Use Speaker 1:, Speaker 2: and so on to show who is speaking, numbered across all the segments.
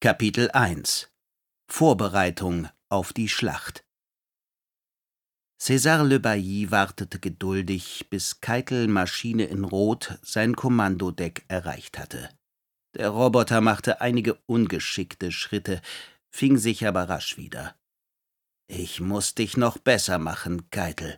Speaker 1: Kapitel 1 Vorbereitung auf die Schlacht. César Le Bailly wartete geduldig, bis Keitel Maschine in Rot sein Kommandodeck erreicht hatte. Der Roboter machte einige ungeschickte Schritte, fing sich aber rasch wieder. »Ich muss dich noch besser machen, Keitel.«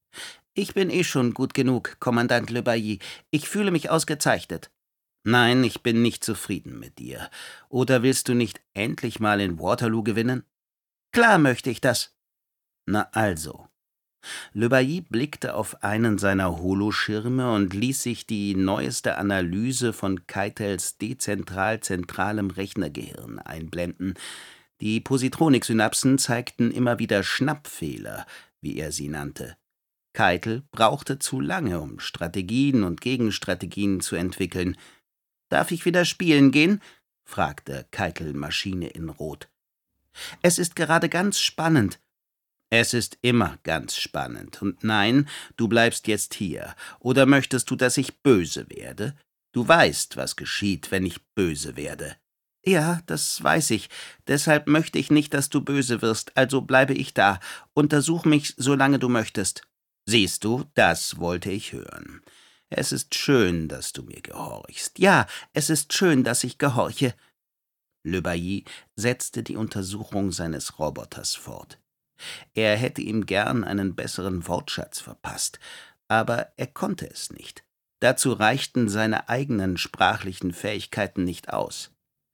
Speaker 1: »Ich bin schon gut genug, Kommandant Le Bailly. Ich fühle mich ausgezeichnet.« »Nein, ich bin nicht zufrieden mit dir. Oder willst du nicht endlich mal in Waterloo gewinnen?« »Klar möchte ich das.« »Na also.« Le Bailly blickte auf einen seiner Holoschirme und ließ sich die neueste Analyse von Keitels dezentral-zentralem Rechnergehirn einblenden. Die Positronik-Synapsen zeigten immer wieder Schnappfehler, wie er sie nannte. Keitel brauchte zu lange, um Strategien und Gegenstrategien zu entwickeln. »Darf ich wieder spielen gehen?« fragte Keitel Maschine in Rot. »Es ist gerade ganz spannend.« »Es ist immer ganz spannend. Und nein, du bleibst jetzt hier. Oder möchtest du, dass ich böse werde? Du weißt, was geschieht, wenn ich böse werde.« »Ja, das weiß ich. Deshalb möchte ich nicht, dass du böse wirst, also bleibe ich da. Untersuch mich, solange du möchtest.« »Siehst du, das wollte ich hören. Es ist schön, dass du mir gehorchst.« »Ja, es ist schön, dass ich gehorche.« Le Bailly setzte die Untersuchung seines Roboters fort. Er hätte ihm gern einen besseren Wortschatz verpasst, aber er konnte es nicht. Dazu reichten seine eigenen sprachlichen Fähigkeiten nicht aus.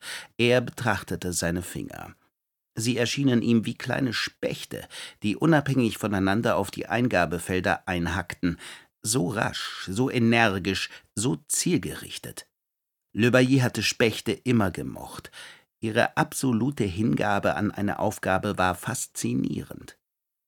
Speaker 1: Er betrachtete seine Finger. Sie erschienen ihm wie kleine Spechte, die unabhängig voneinander auf die Eingabefelder einhackten, so rasch, so energisch, so zielgerichtet. Le Bailly hatte Spechte immer gemocht. Ihre absolute Hingabe an eine Aufgabe war faszinierend.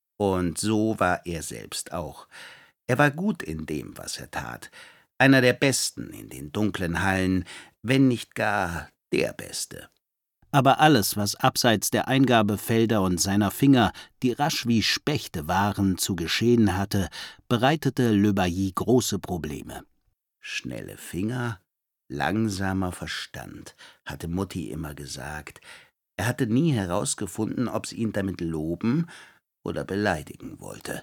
Speaker 1: Und so war er selbst auch. Er war gut in dem, was er tat. Einer der Besten in den dunklen Hallen, wenn nicht gar der Beste. Aber alles, was abseits der Eingabefelder und seiner Finger, die rasch wie Spechte waren, zu geschehen hatte, bereitete Le Bailly große Probleme. Schnelle Finger, langsamer Verstand, hatte Mutti immer gesagt. Er hatte nie herausgefunden, ob sie ihn damit loben oder beleidigen wollte.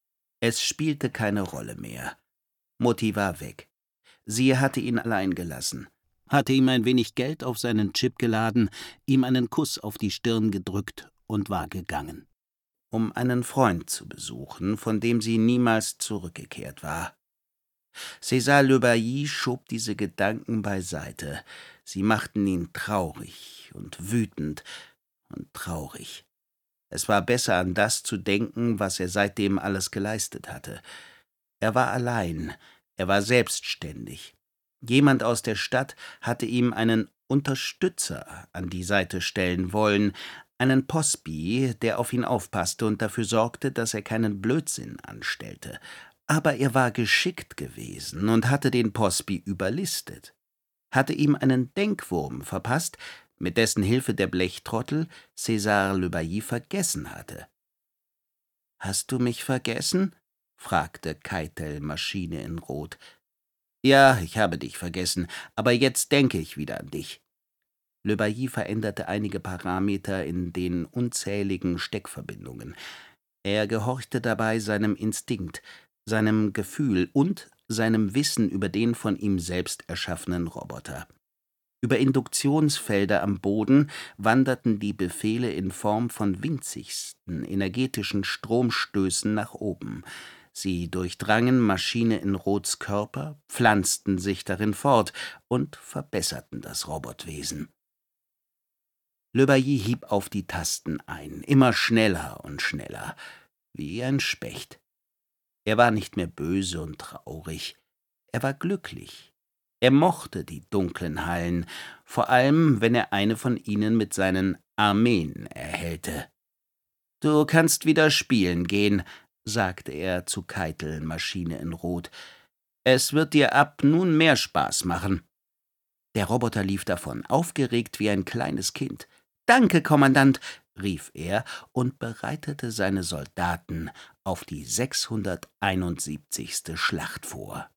Speaker 1: Es spielte keine Rolle mehr. Mutti war weg. Sie hatte ihn allein gelassen, hatte ihm ein wenig Geld auf seinen Chip geladen, ihm einen Kuss auf die Stirn gedrückt und war gegangen, um einen Freund zu besuchen, von dem sie niemals zurückgekehrt war. César Le Bailly schob diese Gedanken beiseite. Sie machten ihn traurig und wütend und traurig. Es war besser, an das zu denken, was er seitdem alles geleistet hatte. Er war allein, er war selbstständig. Jemand aus der Stadt hatte ihm einen Unterstützer an die Seite stellen wollen, einen Postby, der auf ihn aufpasste und dafür sorgte, dass er keinen Blödsinn anstellte. Aber er war geschickt gewesen und hatte den Postby überlistet, hatte ihm einen Denkwurm verpasst, mit dessen Hilfe der Blechtrottel César Le Bailly vergessen hatte. »Hast du mich vergessen?« fragte Keitel Maschine in Rot. »Ja, ich habe dich vergessen, aber jetzt denke ich wieder an dich.« Le Bailly veränderte einige Parameter in den unzähligen Steckverbindungen. Er gehorchte dabei seinem Instinkt, seinem Gefühl und seinem Wissen über den von ihm selbst erschaffenen Roboter. Über Induktionsfelder am Boden wanderten die Befehle in Form von winzigsten energetischen Stromstößen nach oben. Sie durchdrangen Maschine in Rots Körper, pflanzten sich darin fort und verbesserten das Robotwesen. Le Bailly hieb auf die Tasten ein, immer schneller und schneller, wie ein Specht. Er war nicht mehr böse und traurig, er war glücklich. Er mochte die dunklen Hallen, vor allem, wenn er eine von ihnen mit seinen Armeen erhellte. »Du kannst wieder spielen gehen«, sagte er zu Keitel Maschine in Rot. »Es wird dir ab nun mehr Spaß machen.« Der Roboter lief davon, aufgeregt wie ein kleines Kind. »Danke, Kommandant«, rief er und bereitete seine Soldaten auf die 671. Schlacht vor.